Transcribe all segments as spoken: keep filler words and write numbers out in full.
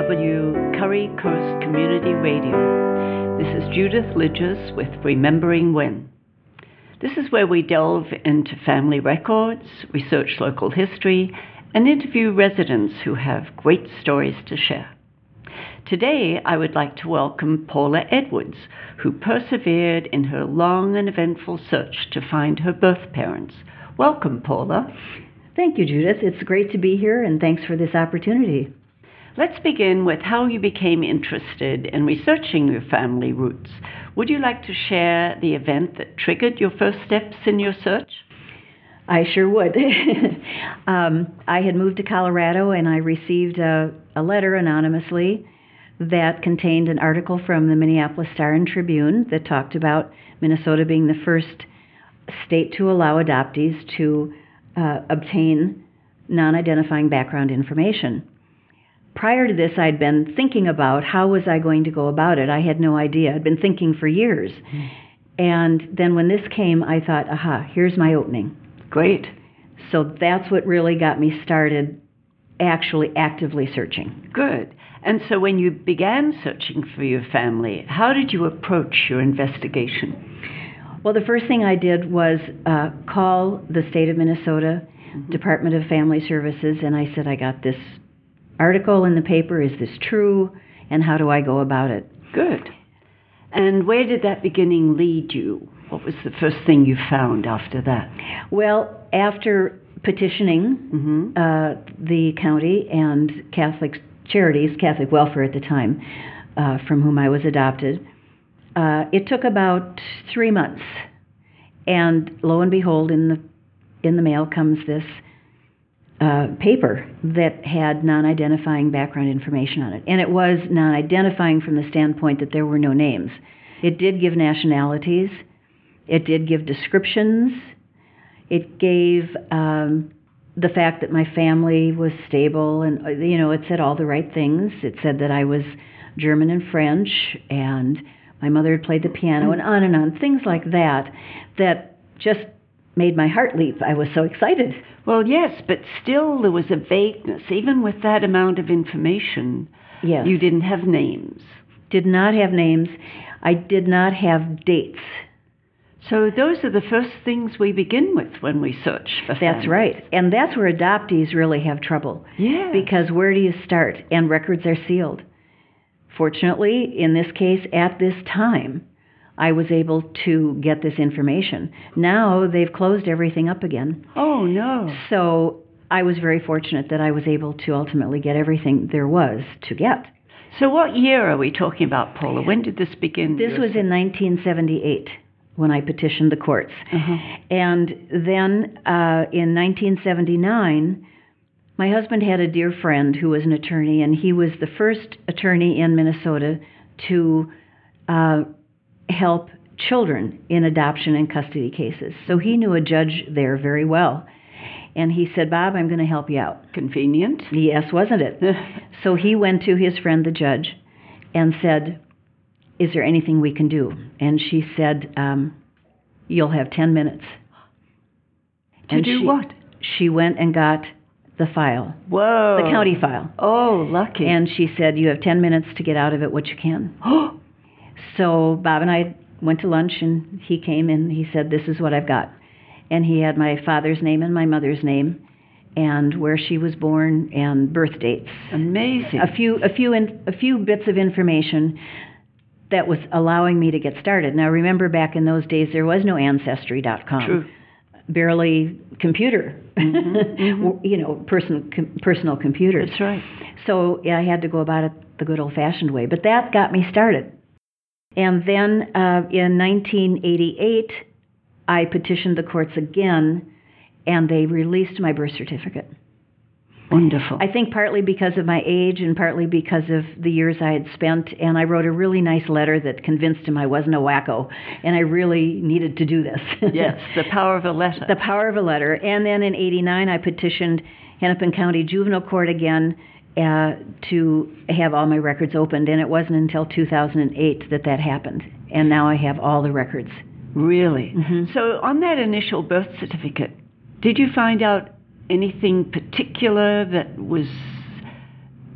W Curry Coast Community Radio. This is Judith Lidges with Remembering When. This is where we delve into family records, research local history, and interview residents who have great stories to share. Today, I would like to welcome Paula Edwards, who persevered in her long and eventful search to find her birth parents. Welcome, Paula. Thank you, Judith. It's great to be here, and thanks for this opportunity. Let's begin with how you became interested in researching your family roots. Would you like to share the event that triggered your first steps in your search? I sure would. um, I had moved to Colorado, and I received a, a letter anonymously that contained an article from the Minneapolis Star and Tribune that talked about Minnesota being the first state to allow adoptees to uh, obtain non-identifying background information. Prior to this, I'd been thinking about how was I going to go about it. I had no idea. I'd been thinking for years. Mm. And then when this came, I thought, aha, here's my opening. Great. So that's what really got me started actually actively searching. Good. And so when you began searching for your family, how did you approach your investigation? Well, the first thing I did was uh, call the state of Minnesota mm-hmm. Department of Family Services, and I said, I got this article in the paper. Is this true? And how do I go about it? Good. And where did that beginning lead you? What was the first thing you found after that? Well, after petitioning mm-hmm. uh, the county and Catholic Charities, Catholic Welfare at the time, uh, from whom I was adopted, uh, it took about three months. And lo and behold, in the in the mail comes this uh, paper that had non-identifying background information on it. And it was non-identifying from the standpoint that there were no names. It did give nationalities. It did give descriptions. It gave um, the fact that my family was stable, and you know, it said all the right things. It said that I was German and French, and my mother had played the piano, and on and on, things like that, that just made my heart leap. I was so excited. Well, yes, but still there was a vagueness. Even with that amount of information, yes. You didn't have names. Did not have names. I did not have dates. So those are the first things we begin with when we search for That's families. right. And that's where adoptees really have trouble. Yeah. Because where do you start? And records are sealed. Fortunately, in this case, at this time, I was able to get this information. Now they've closed everything up again. Oh, no. So I was very fortunate that I was able to ultimately get everything there was to get. So what year are we talking about, Paula? When did this begin? This was in nineteen seventy-eight. When I petitioned the courts. Uh-huh. And then uh, in nineteen seventy-nine, my husband had a dear friend who was an attorney, and he was the first attorney in Minnesota to uh, help children in adoption and custody cases. So he knew a judge there very well. And he said, Bob, I'm going to help you out. Convenient. Yes, wasn't it? So he went to his friend, the judge, and said, is there anything we can do? And she said, um, you'll have ten minutes. To and do she, what? She went and got the file. Whoa. The county file. Oh, lucky. And she said, you have ten minutes to get out of it what you can. So Bob and I went to lunch, and he came and he said, this is what I've got. And he had my father's name and my mother's name, and where she was born, and birth dates. Amazing. A few, a few, in, a few bits of information that was allowing me to get started. Now, remember, back in those days, there was no Ancestry dot com. True. Barely computer, mm-hmm. Mm-hmm. you know, personal com- personal computers. That's right. So yeah, I had to go about it the good old-fashioned way. But that got me started. And then uh, in nineteen eighty-eight, I petitioned the courts again, and they released my birth certificate. Wonderful. I think partly because of my age and partly because of the years I had spent, and I wrote a really nice letter that convinced him I wasn't a wacko, and I really needed to do this. Yes, the power of a letter. The power of a letter. And then in eighty-nine, I petitioned Hennepin County Juvenile Court again uh, to have all my records opened, and it wasn't until two thousand eight that that happened, and now I have all the records. Really? Mm-hmm. So on that initial birth certificate, did you find out anything particular that was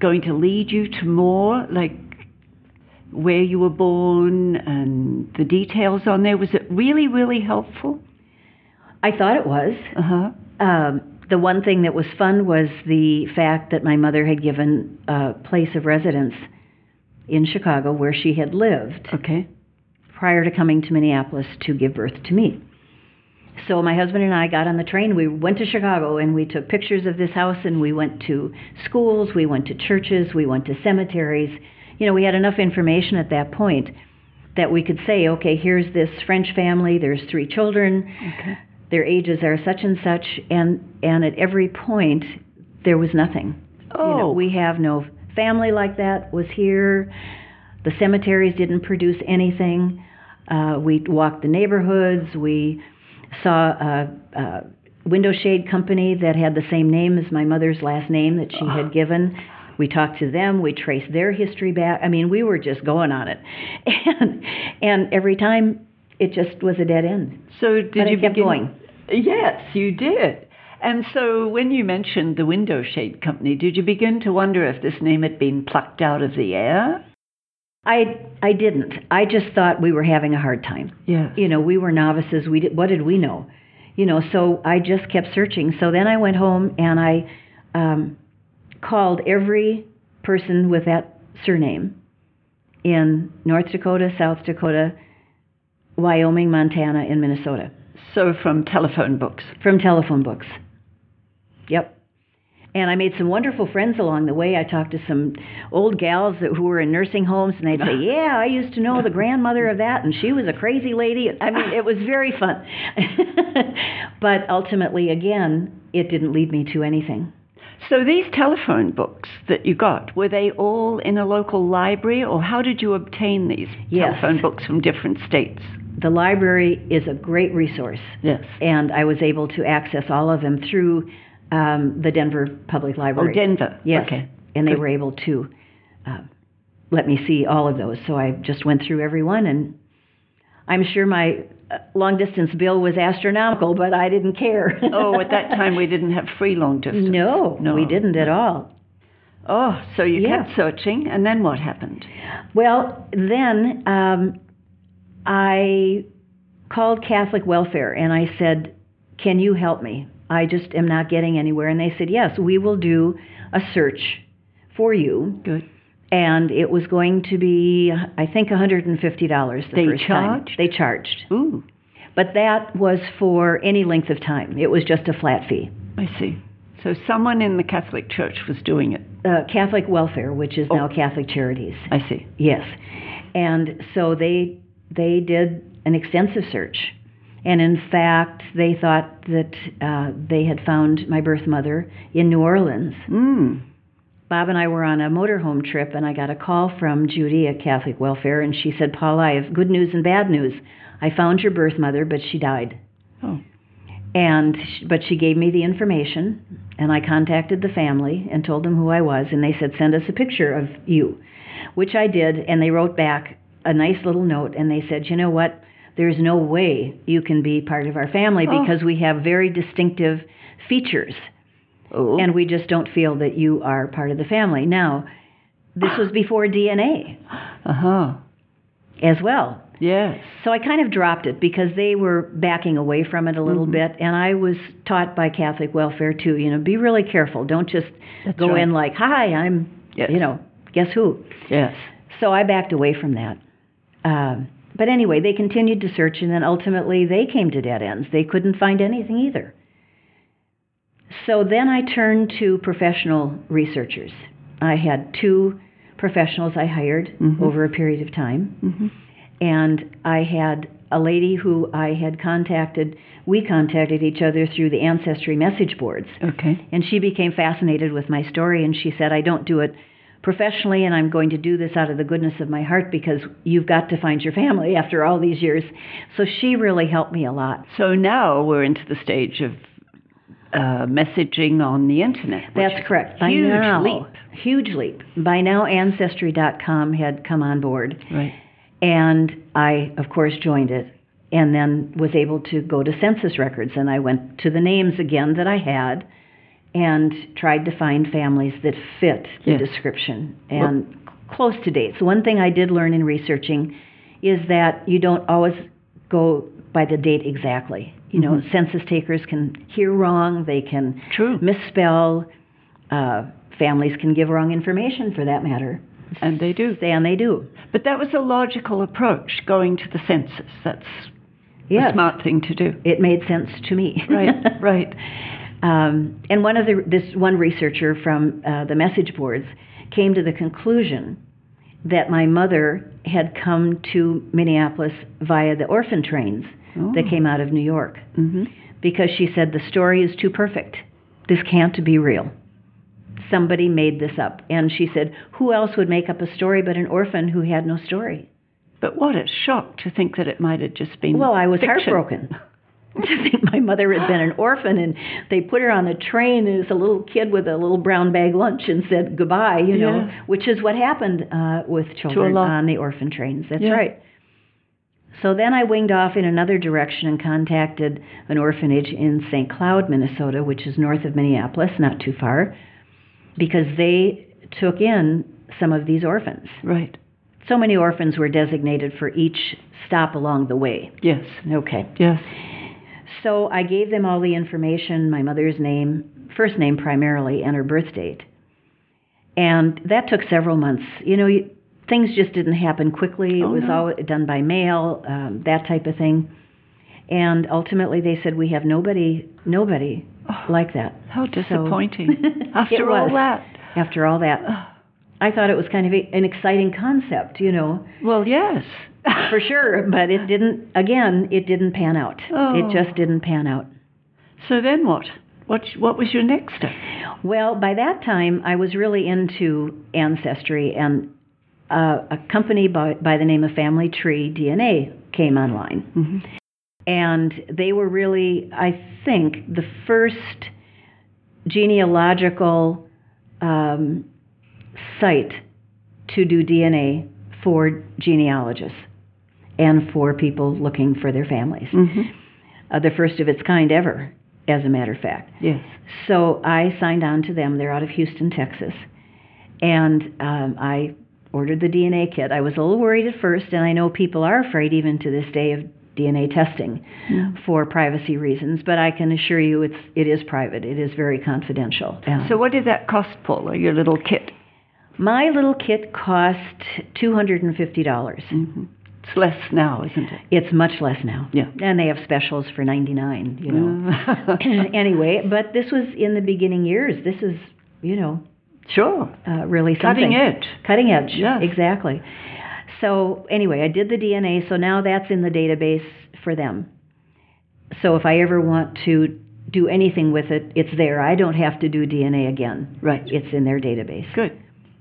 going to lead you to more, like where you were born and the details on there? Was it really, really helpful? I thought it was. Uh-huh. Um, the one thing that was fun was the fact that my mother had given a place of residence in Chicago where she had lived Okay. prior to coming to Minneapolis to give birth to me. So my husband and I got on the train. We went to Chicago and we took pictures of this house, and we went to schools, we went to churches, we went to cemeteries. You know, we had enough information at that point that we could say, okay, here's this French family, there's three children, Okay. their ages are such and such, and, and at every point there was nothing. Oh. You know, we have no family like that was here. The cemeteries didn't produce anything. Uh, we walked the neighborhoods. We saw a, a window shade company that had the same name as my mother's last name that she had given. We talked to them. We traced their history back. I mean, we were just going on it. And, and every time it just was a dead end. So did But you I kept begin? going. Yes, you did. And so when you mentioned the window shade company, did you begin to wonder if this name had been plucked out of the air? I I didn't. I just thought we were having a hard time. Yes. You know, we were novices. We did, what did we know? You know, so I just kept searching. So then I went home and I um, called every person with that surname in North Dakota, South Dakota, Wyoming, Montana, and Minnesota. So from telephone books. From telephone books. Yep. And I made some wonderful friends along the way. I talked to some old gals that, who were in nursing homes, and they'd say, yeah, I used to know the grandmother of that, and she was a crazy lady. I mean, it was very fun. But ultimately, again, it didn't lead me to anything. So these telephone books that you got, were they all in a local library, or how did you obtain these Yes. telephone books from different states? The library is a great resource. Yes. And I was able to access all of them through um, the Denver Public Library. Oh, Denver. Yes. Okay. And they Good. were able to uh, let me see all of those. So I just went through every one, and I'm sure my uh, long-distance bill was astronomical, but I didn't care. Oh, at that time we didn't have free long distance. No, No. we didn't at all. Oh, so you Yeah. kept searching, and then what happened? Well, then um, I called Catholic Welfare, and I said, can you help me? I just am not getting anywhere. And they said, yes, we will do a search for you. Good. And it was going to be, I think, one hundred fifty dollars the They first time. charged? They charged. Ooh, But that was for any length of time. It was just a flat fee. I see. So someone in the Catholic Church was doing it. Uh, Catholic Welfare, which is Oh. now Catholic Charities. I see. Yes. And so they they did an extensive search. And in fact, they thought that uh, they had found my birth mother in New Orleans. Mm. Bob and I were on a motorhome trip, and I got a call from Judy at Catholic Welfare, and she said, Paula, I have good news and bad news. I found your birth mother, but she died. Oh. And sh- but she gave me the information, and I contacted the family and told them who I was, and they said, send us a picture of you, which I did, and they wrote back a nice little note, and they said, you know what, there's no way you can be part of our family Oh. because we have very distinctive features, Oh. and we just don't feel that you are part of the family. Now, this was before D N A Uh-huh. as well. Yes. So I kind of dropped it because they were backing away from it a little Mhm. bit, and I was taught by Catholic Welfare too, you know, be really careful. Don't just That's go right. in like, hi, I'm, Yes. you know, guess who? Yes. So I backed away from that. Um, but anyway, they continued to search, and then ultimately they came to dead ends. They couldn't find anything either. So then I turned to professional researchers. I had two professionals I hired Mhm. over a period of time. Mm-hmm. And I had a lady who I had contacted, we contacted each other through the Ancestry message boards. Okay. And she became fascinated with my story, and she said, I don't do it professionally, and I'm going to do this out of the goodness of my heart because you've got to find your family after all these years. So she really helped me a lot. So now we're into the stage of uh, messaging on the internet. which That's is correct. a By Huge now, leap. Huge leap. By now, Ancestry dot com had come on board. Right. And I, of course, joined it and then was able to go to census records. And I went to the names again that I had and tried to find families that fit the Yes. description and close to dates. One thing I did learn in researching is that you don't always go by the date exactly. You know, Mhm. census takers can hear wrong, they can True. misspell, uh, families can give wrong information for that matter. And they do. And they do. But that was a logical approach, going to the census. That's Yes. a smart thing to do. It made sense to me. Right, right. Um, and one of the this one researcher from uh, the message boards came to the conclusion that my mother had come to Minneapolis via the orphan trains Oh. that came out of New York, Mm-hmm. because she said the story is too perfect. This can't be real. Somebody made this up. And she said, who else would make up a story but an orphan who had no story? But what a shock to think that it might have just been Well, I was fiction. heartbroken to think my mother had been an orphan, and they put her on the train as a little kid with a little brown bag lunch and said goodbye, you know, Yeah. which is what happened uh, with children lot. on the orphan trains. That's Yeah. right. So then I winged off in another direction and contacted an orphanage in Saint Cloud, Minnesota, which is north of Minneapolis, not too far, because they took in some of these orphans. Right. So many orphans were designated for each stop along the way. Yes. Okay. Yes. So I gave them all the information, my mother's name, first name primarily, and her birth date. And that took several months. You know, you, things just didn't happen quickly. It Oh, was no. all done by mail, um, that type of thing. And ultimately they said, we have nobody, nobody Oh, like that. how So- disappointing. After It all was. that. After all that. I thought it was kind of a, an exciting concept, you know. Well, yes. For sure, but it didn't, again, it didn't pan out. Oh. It just didn't pan out. So then what? What what was your next step? Well, by that time, I was really into Ancestry, and uh, a company by, by the name of Family Tree D N A came online. Mm-hmm. And they were really, I think, the first genealogical um, site to do D N A for genealogists and for people looking for their families. Mm-hmm. Uh, the first of its kind ever, as a matter of fact. Yes. So I signed on to them. They're out of Houston, Texas. And um, I ordered the D N A kit. I was a little worried at first, and I know people are afraid even to this day of D N A testing Mm. for privacy reasons, but I can assure you it's, it is private. It is very confidential. Uh, So what did that cost, Paula, your little kit? my little kit cost two hundred fifty dollars. Mm-hmm. It's less now, isn't it? It's much less now. Yeah. And they have specials for ninety-nine, you know. Mm. Anyway, but this was in the beginning years. This is, you know, Sure. uh, really something. Cutting edge. Cutting edge, Yes. exactly. So anyway, I did the D N A, so now that's in the database for them. So if I ever want to do anything with it, it's there. I don't have to do D N A again. Right. It's in their database. Good.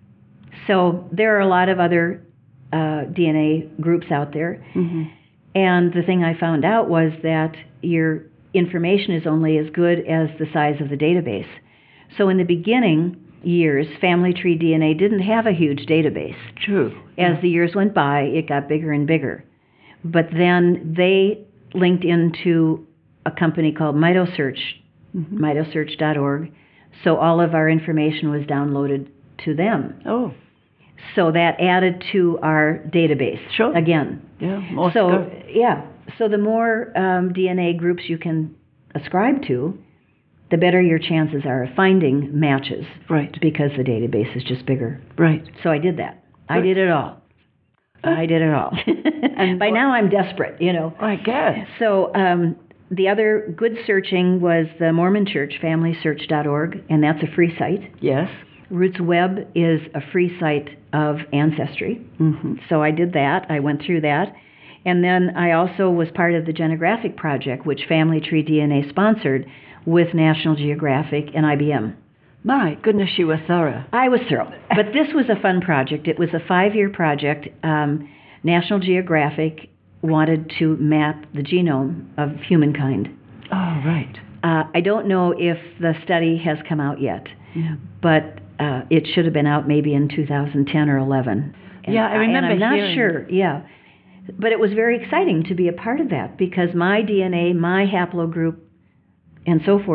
So there are a lot of other uh, D N A groups out there. Mm-hmm. And the thing I found out was that your information is only as good as the size of the database. So in the beginning years, Family Tree D N A didn't have a huge database. True. As the years went by, it got bigger and bigger. But then they linked into a company called MitoSearch, Mm-hmm. mitosearch dot org. So all of our information was downloaded to them. Oh, So that added to our database. Sure. Again. yeah. More So, scope. yeah. So the more um, D N A groups you can ascribe to, the better your chances are of finding matches, Right. because the database is just bigger. Right. So I did that. I Good. did it all. I did it all. And by what- now I'm desperate, you know. I guess. So um, the other good searching was the Mormon Church, family search dot org, and that's a free site. Yes. Roots Web is a free site of Ancestry. Mm-hmm. So I did that. I went through that. And then I also was part of the Genographic Project, which Family Tree D N A sponsored with National Geographic and I B M. My goodness, you were thorough. I was thrilled. But this was a fun project. It was a five-year project. Um, National Geographic wanted to map the genome of humankind. Oh, right. Uh, I don't know if the study has come out yet, Yeah. but uh, it should have been out maybe in two thousand ten or eleven. And Yeah, I remember And I'm not hearing- sure, yeah. But it was very exciting to be a part of that, because my D N A, my haplogroup, and so forth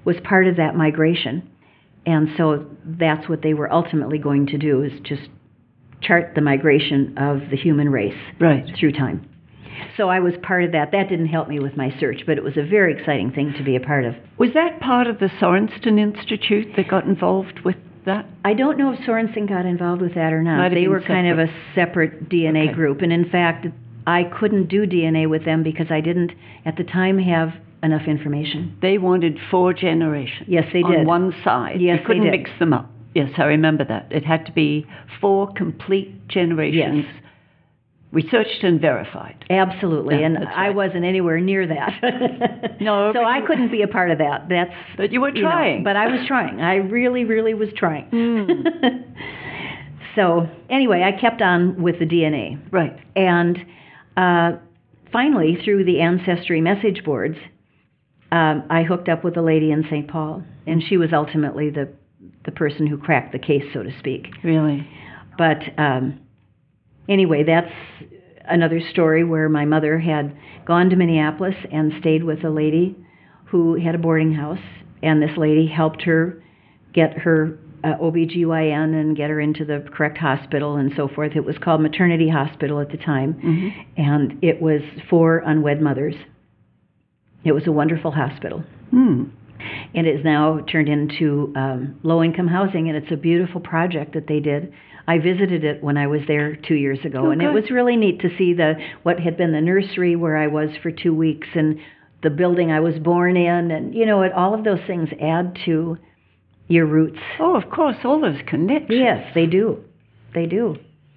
was part of that migration. And so that's what they were ultimately going to do, is just chart the migration of the human race right. through time. So I was part of that. That didn't help me with my search, but it was a very exciting thing to be a part of. Was that part of the Sorensen Institute that got involved with that? I don't know if Sorensen got involved with that or not. Might have they been were kind of a separate. separate D N A Okay. group. And in fact, I couldn't do D N A with them because I didn't, at the time, have enough information. They wanted four generations. Yes, they did. On one side. Yes, you couldn't they did. mix them up. Yes, I remember that. It had to be four complete generations. Yes. Researched and verified. Absolutely, Yeah, and that's I right. wasn't anywhere near that. No, so but I you- couldn't be a part of that. That's But you were you know, trying. but I was trying. I really, really was trying. Mm. So anyway, I kept on with the D N A, Right. and uh, finally, through the Ancestry message boards, um, I hooked up with a lady in Saint Paul, and she was ultimately the the person who cracked the case, so to speak. Really. But um, anyway, that's another story where my mother had gone to Minneapolis and stayed with a lady who had a boarding house, and this lady helped her get her uh, O B G Y N and get her into the correct hospital and so forth. It was called Maternity Hospital at the time, Mm-hmm. and it was for unwed mothers. It was a wonderful hospital. Mm. And it is now turned into um, low-income housing, and it's a beautiful project that they did. I visited it when I was there two years ago, Oh, and it good. was really neat to see the what had been the nursery where I was for two weeks, and the building I was born in, and you know, it, all of those things add to your roots. Oh, of course, all those connections. Yes, they do. They do.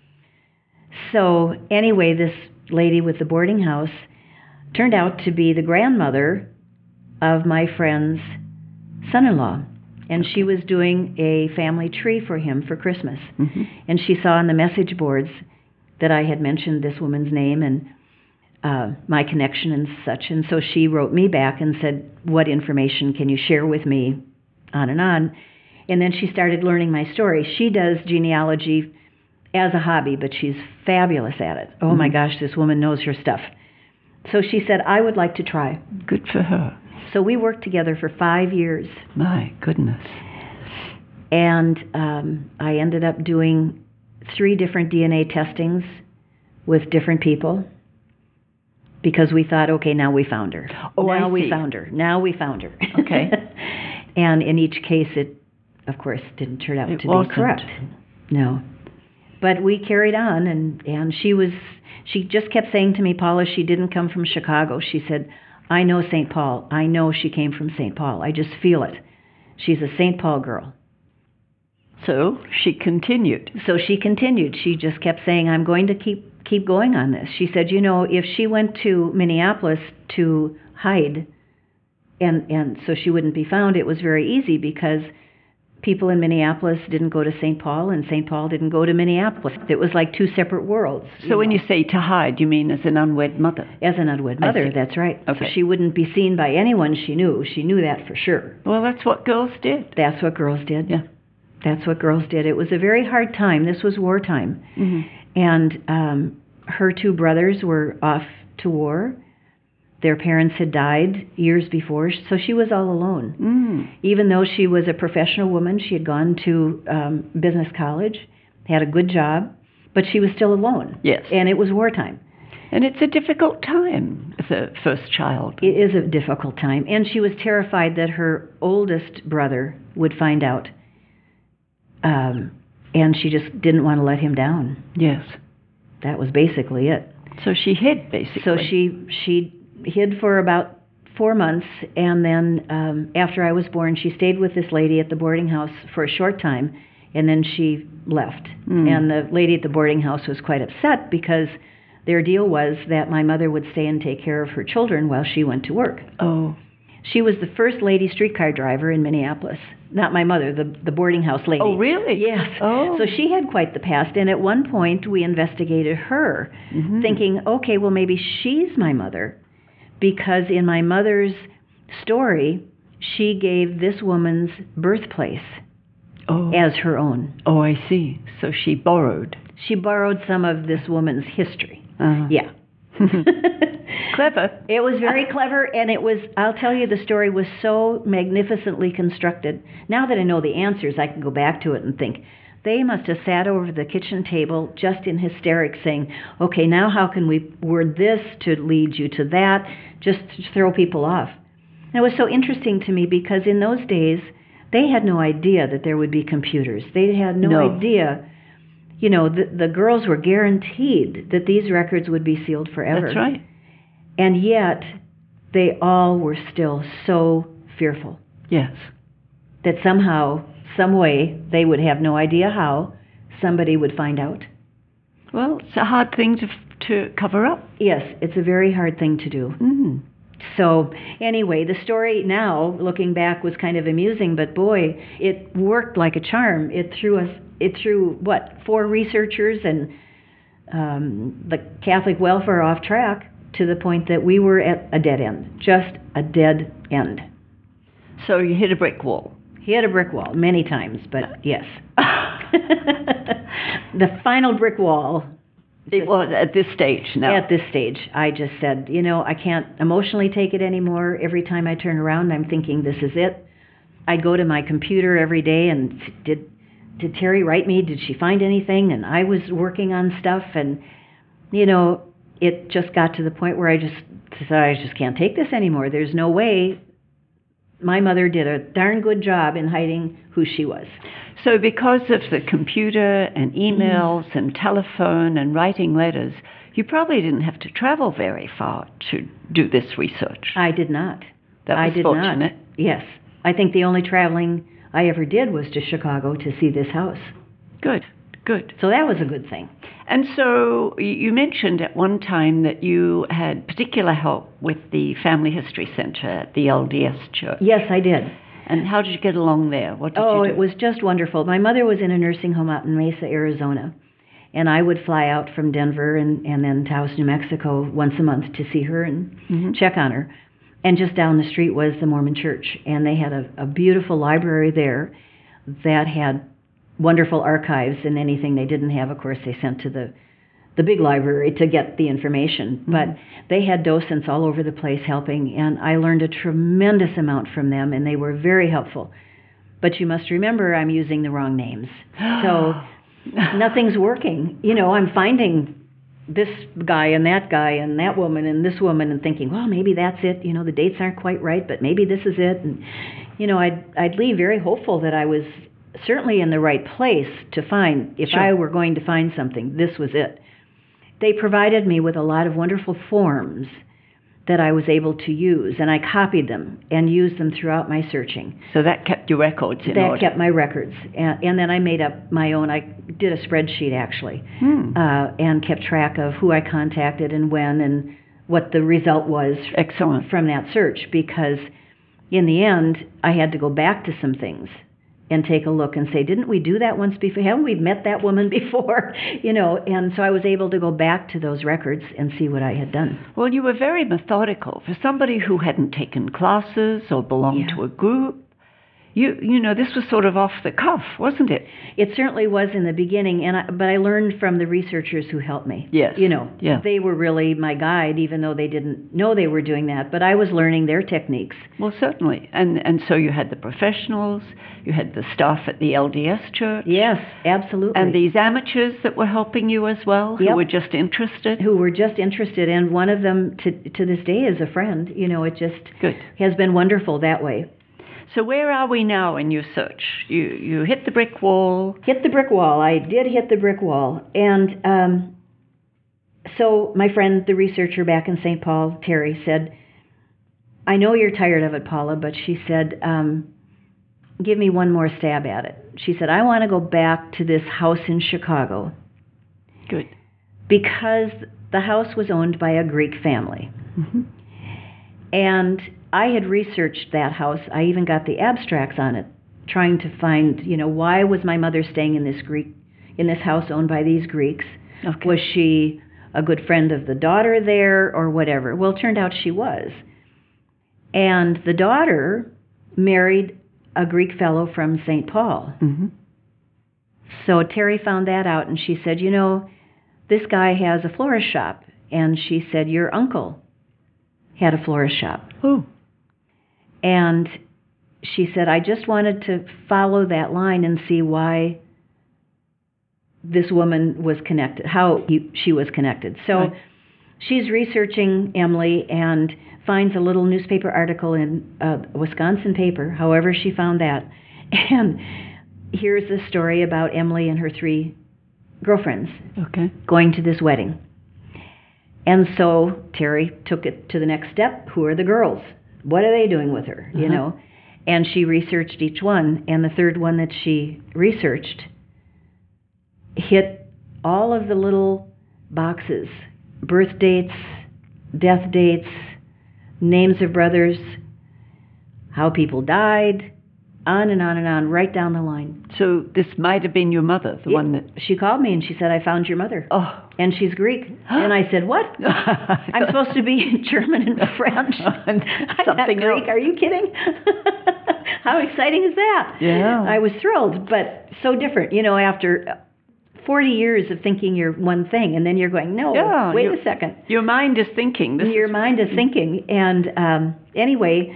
So anyway, this lady with the boarding house turned out to be the grandmother of my friend's son-in-law. And she was doing a family tree for him for Christmas. Mm-hmm. And she saw on the message boards that I had mentioned this woman's name and uh, my connection and such. And so she wrote me back and said, what information can you share with me? On and on. And then she started learning my story. She does genealogy as a hobby, but she's fabulous at it. Oh, Mm-hmm. my gosh, this woman knows her stuff. So she said, I would like to try. Good for her. So we worked together for five years. My goodness. And um, I ended up doing three different D N A testings with different people because we thought, okay, now we found her. Oh, now I we see. found her. Now we found her. Okay. And in each case, it, of course, didn't turn out It to wasn't. be correct. No. But we carried on, and, and she was, she just kept saying to me, Paula, she didn't come from Chicago. She said, I know Saint Paul. I know she came from Saint Paul. I just feel it. She's a Saint Paul girl. So she continued. So she continued. She just kept saying, I'm going to keep keep going on this. She said, you know, if she went to Minneapolis to hide, and, and so she wouldn't be found, it was very easy because people in Minneapolis didn't go to Saint Paul, and Saint Paul didn't go to Minneapolis. It was like two separate worlds. So when know. you say to hide, you mean as an unwed mother? As an unwed I mother, see. that's right. Okay. So she wouldn't be seen by anyone she knew. She knew that for sure. Well, that's what girls did. That's what girls did. Yeah. That's what girls did. It was a very hard time. This was wartime. Mm-hmm. And um, her two brothers were off to war. Their parents had died years before, so she was all alone. Mm. Even though she was a professional woman, she had gone to um, business college, had a good job, but she was still alone. Yes. And it was wartime. And it's a difficult time as a first child. It is a difficult time. And she was terrified that her oldest brother would find out. Um, and she just didn't want to let him down. Yes. That was basically it. So she hid, basically. So she she hid for about four months, and then um, after I was born, she stayed with this lady at the boarding house for a short time, and then she left. Mm. And the lady at the boarding house was quite upset because their deal was that my mother would stay and take care of her children while she went to work. Oh. She was the first lady streetcar driver in Minneapolis. Not my mother, the, the boarding house lady. Oh, really? Yes. Oh. So she had quite the past, and at one point we investigated her, Mhm. thinking, okay, well maybe she's my mother, because in my mother's story, she gave this woman's birthplace Oh. as her own. Oh, I see. So she borrowed. She borrowed some of this woman's history. Uh-huh. Yeah. Clever. It was very clever, and it was, I'll tell you, the story was so magnificently constructed. Now that I know the answers, I can go back to it and think, they must have sat over the kitchen table just in hysterics saying, okay, now how can we word this to lead you to that, just to throw people off. And it was so interesting to me because in those days, they had no idea that there would be computers. They had no, No. idea. You know, the, the girls were guaranteed that these records would be sealed forever. That's right. And yet, they all were still so fearful Yes. that somehow, some way, they would have no idea how, somebody would find out. Well, it's a hard thing to to cover up. Yes, it's a very hard thing to do. Mm. So anyway, the story now, looking back, was kind of amusing, but boy, it worked like a charm. It threw us, it threw, what, four researchers and um, the Catholic welfare off track to the point that we were at a dead end, just a dead end. So you hit a brick wall. Hit a brick wall many times, but yes. The final brick wall. It was at this stage now. At this stage, I just said, you know, I can't emotionally take it anymore. Every time I turn around, I'm thinking, this is it. I'd go to my computer every day and did did Terry write me? Did she find anything? And I was working on stuff, and, you know, it just got to the point where I just said, I just can't take this anymore. There's no way. My mother did a darn good job in hiding who she was. So because of the computer and emails mm. and telephone and writing letters, you probably didn't have to travel very far to do this research. I did not. That was I did fortunate. Not. Yes. I think the only traveling I ever did was to Chicago to see this house. Good, good. So that was a good thing. And so you mentioned at one time that you had particular help with the Family History Center at the L D S Church. Yes, I did. And how did you get along there? What did oh, you do? It was just wonderful. My mother was in a nursing home out in Mesa, Arizona. And I would fly out from Denver and, and then Taos, New Mexico once a month to see her and mm-hmm. check on her. And just down the street was the Mormon Church. And they had a, a beautiful library there that had wonderful archives, and anything they didn't have, of course, they sent to the the big library to get the information. Mm-hmm. But they had docents all over the place helping, and I learned a tremendous amount from them, and they were very helpful. But you must remember, I'm using the wrong names. So nothing's working. You know, I'm finding this guy and that guy and that woman and this woman and thinking, well, maybe that's it. You know, the dates aren't quite right, but maybe this is it. And, you know, I'd, I'd leave very hopeful that I was certainly in the right place to find, if sure. I were going to find something, this was it. They provided me with a lot of wonderful forms that I was able to use, and I copied them and used them throughout my searching. So that kept your records in that order? That kept my records. And, and then I made up my own. I did a spreadsheet, actually, hmm. uh, and kept track of who I contacted and when and what the result was Excellent. From that search, because in the end, I had to go back to some things and take a look and say, didn't we do that once before? Haven't we met that woman before? You know, and so I was able to go back to those records and see what I had done. Well, you were very methodical. For somebody who hadn't taken classes or belonged Yeah. to a group, you you know, this was sort of off the cuff, wasn't it? It certainly was in the beginning, and I, but I learned from the researchers who helped me. Yes. You know, yeah. they were really my guide, even though they didn't know they were doing that, but I was learning their techniques. Well, certainly. And and so you had the professionals, you had the staff at the L D S Church. Yes, absolutely. And these amateurs that were helping you as well, who Yep. were just interested? Who were just interested, and one of them to to this day is a friend. You know, it just Good. has been wonderful that way. So where are we now in your search? You you hit the brick wall. Hit the brick wall. I did hit the brick wall. And um, so my friend, the researcher back in Saint Paul, Terry, said, I know you're tired of it, Paula, but she said, um, give me one more stab at it. She said, I want to go back to this house in Chicago. Good. Because the house was owned by a Greek family. Mm-hmm. And I had researched that house. I even got the abstracts on it, trying to find, you know, why was my mother staying in this Greek, in this house owned by these Greeks? Okay. Was she a good friend of the daughter there or whatever? Well, it turned out she was. And the daughter married a Greek fellow from Saint Paul. Mm-hmm. So Terry found that out, and she said, you know, this guy has a florist shop, and she said, your uncle had a florist shop. Oh. And she said, I just wanted to follow that line and see why this woman was connected, how he, she was connected. So right. she's researching Emily and finds a little newspaper article in a Wisconsin paper, however she found that. And here's a story about Emily and her three girlfriends okay. going to this wedding. And so Terry took it to the next step. Who are the girls? What are they doing with her? Uh-huh. You know? And she researched each one. And the third one that she researched hit all of the little boxes. Birth dates, death dates, names of brothers, how people died, on and on and on, right down the line. So this might have been your mother, the it, one that... She called me and she said, I found your mother. Oh. And she's Greek. And I said, what? I'm supposed to be German and French. and I'm something not Greek. else. Are you kidding? How exciting is that? Yeah. I was thrilled, but so different. You know, after forty years of thinking you're one thing, and then you're going, no, yeah, wait a second. Your mind is thinking. This your is... mind is thinking. And um, anyway,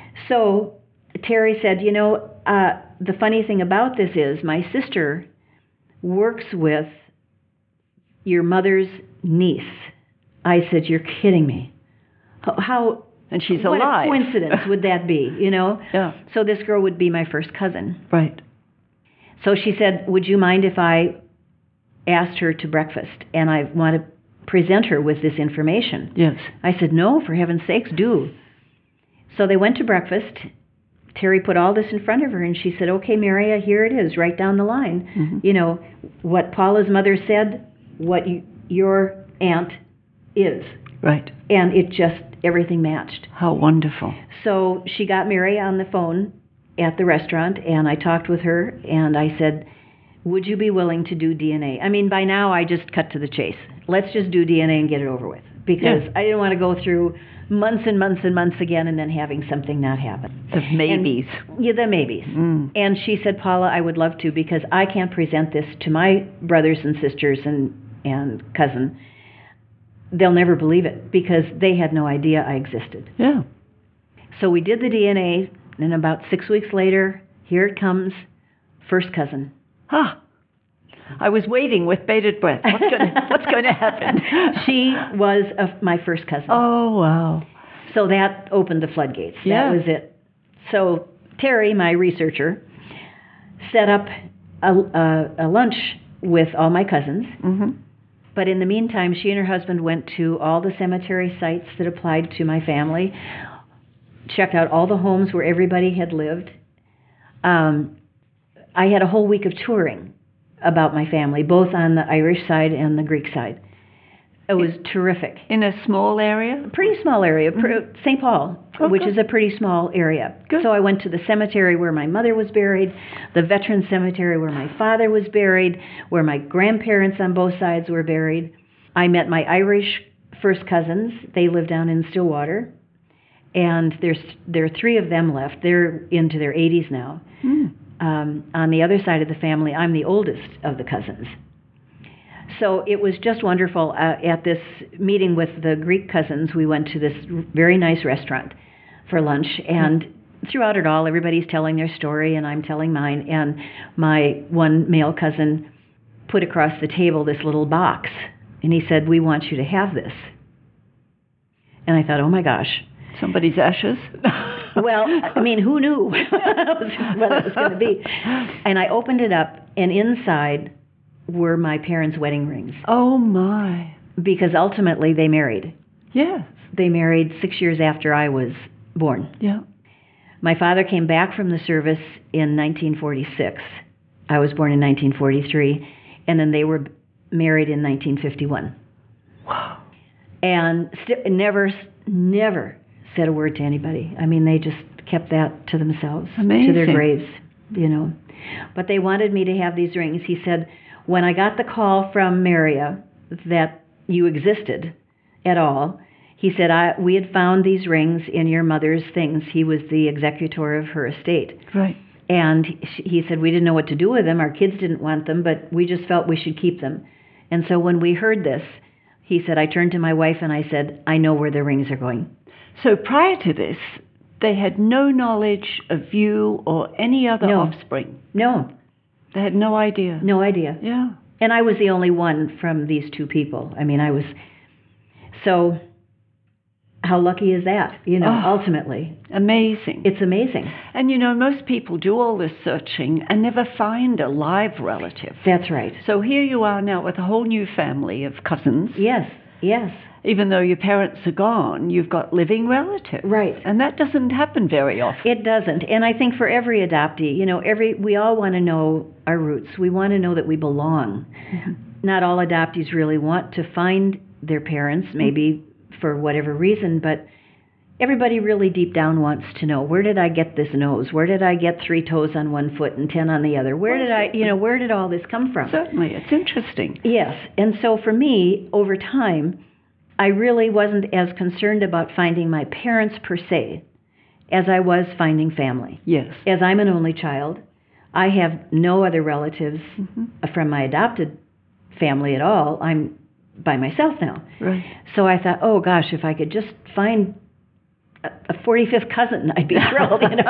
so Terry said, you know, uh, the funny thing about this is my sister works with your mother's niece. I said, you're kidding me. How, how and she's what alive. What a coincidence would that be, you know? Yeah. So this girl would be my first cousin. Right. So she said, would you mind if I asked her to breakfast and I want to present her with this information? Yes. I said, no, for heaven's sakes, do. So they went to breakfast. Terry put all this in front of her, and she said, okay, Maria, here it is, right down the line. Mm-hmm. You know, what Paula's mother said, what you, your aunt is. Right. And it just, everything matched. How wonderful. So she got Maria on the phone at the restaurant, and I talked with her, and I said, would you be willing to do D N A? I mean, by now I just cut to the chase. Let's just do D N A and get it over with. Because yeah. I didn't want to go through months and months and months again and then having something not happen. The maybes. And, yeah, the maybes. Mm. And she said, Paula, I would love to, because I can't present this to my brothers and sisters and, and cousin. They'll never believe it, because they had no idea I existed. Yeah. So we did the D N A, and about six weeks later, here it comes, first cousin. Ah. I was waiting with bated breath. What's going to, what's going to happen? She was a, my first cousin. Oh, wow. So that opened the floodgates. Yeah. That was it. So Terry, my researcher, set up a, a, a lunch with all my cousins. Mm-hmm. But in the meantime, she and her husband went to all the cemetery sites that applied to my family, checked out all the homes where everybody had lived. Um, I had a whole week of touring about my family, both on the Irish side and the Greek side. It was terrific. In a small area? A pretty small area, mm-hmm. Saint Paul, oh, which good. is a pretty small area. Good. So I went to the cemetery where my mother was buried, the veteran cemetery where my father was buried, where my grandparents on both sides were buried. I met my Irish first cousins. They live down in Stillwater. And there's there are three of them left. They're into their eighties now. Mm. Um, on the other side of the family, I'm the oldest of the cousins. So it was just wonderful. Uh, at this meeting with the Greek cousins, we went to this very nice restaurant for lunch. And throughout it all, everybody's telling their story, and I'm telling mine. And my one male cousin put across the table this little box. And he said, we want you to have this. And I thought, oh my gosh. Somebody's ashes? Well, I mean, who knew what it was going to be? And I opened it up, and inside were my parents' wedding rings. Oh, my. Because ultimately they married. Yes. They married six years after I was born. Yeah. My father came back from the service in nineteen forty-six. I was born in nineteen forty-three. And then they were married in nineteen fifty-one. Wow. And st- never, never said a word to anybody. I mean, they just kept that to themselves, Amazing. to their graves, you know. But they wanted me to have these rings. He said, when I got the call from Maria that you existed at all, he said, I, we had found these rings in your mother's things. He was the executor of her estate. Right. And he said, we didn't know what to do with them. Our kids didn't want them, but we just felt we should keep them. And so when we heard this, He said, I turned to my wife and I said, I know where the rings are going. So prior to this, they had no knowledge of you or any other No. offspring. No, They had no idea. no idea. Yeah. And I was the only one from these two people. I mean, I was... So, how lucky is that, you know, Oh. ultimately? Amazing. It's amazing. And you know, most people do all this searching and never find a live relative. That's right. So here you are now with a whole new family of cousins. Yes, yes. Even though your parents are gone, you've got living relatives. Right. And that doesn't happen very often. It doesn't. And I think for every adoptee, you know, every we all want to know our roots. We want to know that we belong. Mm-hmm. Not all adoptees really want to find their parents, maybe for whatever reason, but everybody really deep down wants to know, where did I get this nose? Where did I get three toes on one foot and ten on the other? Where did I, you know, where did all this come from? Certainly. It's interesting. Yes. And so for me, over time, I really wasn't as concerned about finding my parents per se as I was finding family. Yes. As I'm an only child, I have no other relatives Mm-hmm. from my adopted family at all. I'm by myself now. Right. So I thought, oh gosh, if I could just find a, a forty-fifth cousin, I'd be thrilled. You know?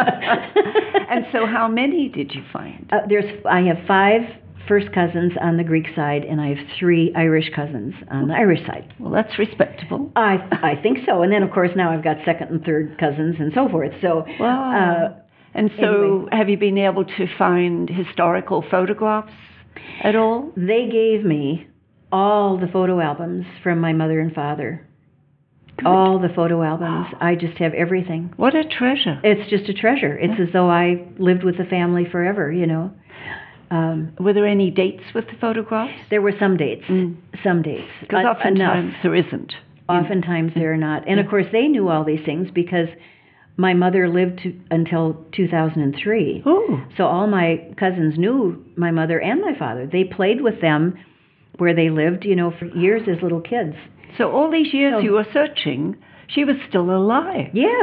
And so how many did you find? uh, there's, I have five first cousins on the Greek side, and I have three Irish cousins on the Irish side. Well, that's respectable. I I think so. And then, of course, now I've got second and third cousins and so forth. So, Wow. uh, And so anyway. have you been able to find historical photographs at all? they gave me all the photo albums from my mother and father. Good. All the photo albums. I just have everything. What a treasure. It's just a treasure. It's as though I lived with the family forever, you know. Um, Were there any dates with the photographs? there were some dates. Mm. Some dates. Because En- oftentimes enough. there isn't. Oftentimes there are not. And of course they knew all these things because my mother lived to, until two thousand three. Oh, So all my cousins knew my mother and my father. They played with them where they lived, you know, for years as little kids. so all these years So- you were searching, she was still alive. Yes.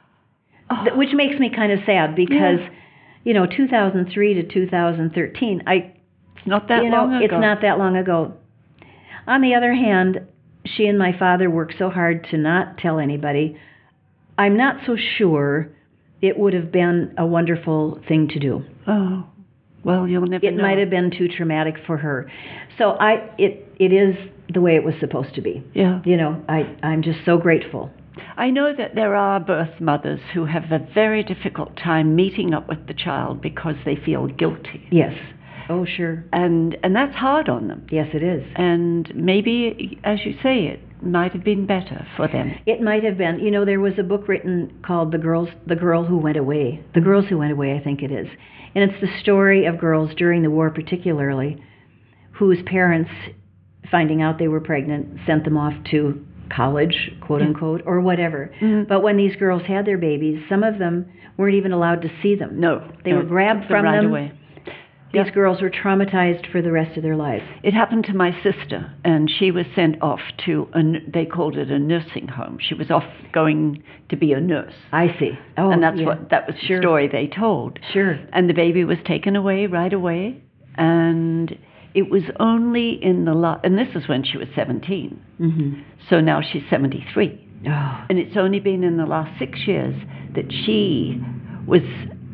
Oh. Th- Which makes me kind of sad because, Yeah. you know, two thousand three to two thousand thirteen, I It's not that you know, long ago. it's not that long ago. On the other hand, she and my father worked so hard to not tell anybody. I'm not so sure it would have been a wonderful thing to do. Oh, well, you'll never It know. might have been too traumatic for her. So I, it, it is the way it was supposed to be. Yeah. You know, I, I'm just so grateful. I know that there are birth mothers who have a very difficult time meeting up with the child because they feel guilty. Yes. Oh, sure. And and that's hard on them. Yes, it is. And maybe, as you say, it might have been better for them. It might have been. You know, there was a book written called "The Girls, The Girl Who Went Away." The Girls Who Went Away, I think it is, and it's the story of girls during the war, particularly, whose parents, finding out they were pregnant, sent them off to college, quote Yeah. unquote, or whatever. Mhm. But when these girls had their babies, some of them weren't even allowed to see them. No. They no, were grabbed took them from right them. away. These Yep. girls were traumatized for the rest of their lives. It happened to my sister, and she was sent off to, a, n- they called it a nursing home. She was off going to be a nurse. I see. Oh, and that's yeah. what, that was Sure. the story they told. Sure. And the baby was taken away right away, and it was only in the last, and this is when she was seventeen. Mm-hmm. So now she's seventy-three. Oh. And it's only been in the last six years that she was,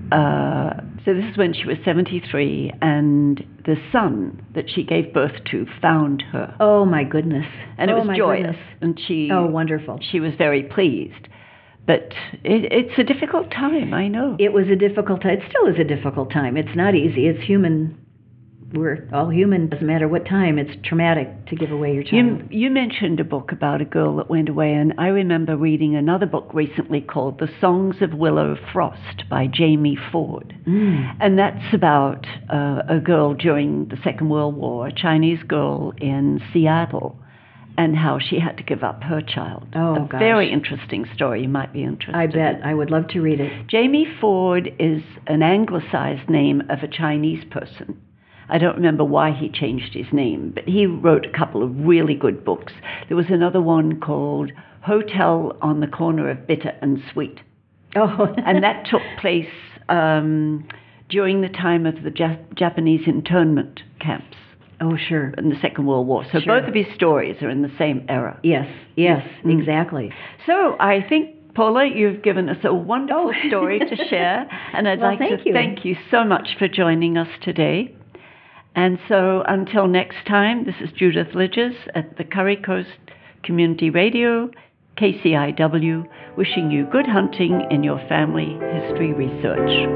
uh, so this is when she was seventy-three, and the son that she gave birth to found her. Oh my goodness. And it oh, was my joyous, goodness. and she, Oh, wonderful. she was very pleased. But it, it's a difficult time, I know. It was a difficult time. It still is a difficult time. It's not easy. It's human. We're all human. Doesn't matter what time. It's traumatic to give away your child. You, you mentioned a book about a girl that went away, and I remember reading another book recently called The Songs of Willow Frost by Jamie Ford. Mm. And that's about uh, a girl during the Second World War, a Chinese girl in Seattle, and how she had to give up her child. Oh, a gosh. very interesting story. You might be interested. I bet. in. I would love to read it. Jamie Ford is an anglicized name of a Chinese person. I don't remember why he changed his name, but he wrote a couple of really good books. There was another one called Hotel on the Corner of Bitter and Sweet. Oh. And that took place um, during the time of the Jap- Japanese internment camps. Oh, sure. in the Second World War. So Sure. both of his stories are in the same era. Yes, yes, Mm. exactly. So I think, Paula, you've given us a wonderful Oh. story to share, and I'd Well, like thank to you. thank you so much for joining us today. And so until next time, this is Judith Lidges at the Curry Coast Community Radio, K C I W, wishing you good hunting in your family history research.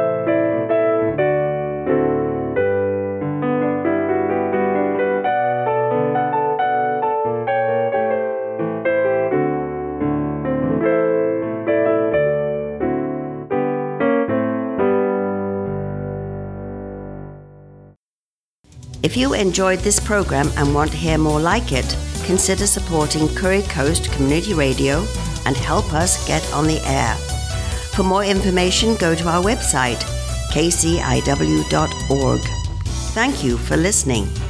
If you enjoyed this program and want to hear more like it, consider supporting Curry Coast Community Radio and help us get on the air. For more information, go to our website, k c i w dot org. Thank you for listening.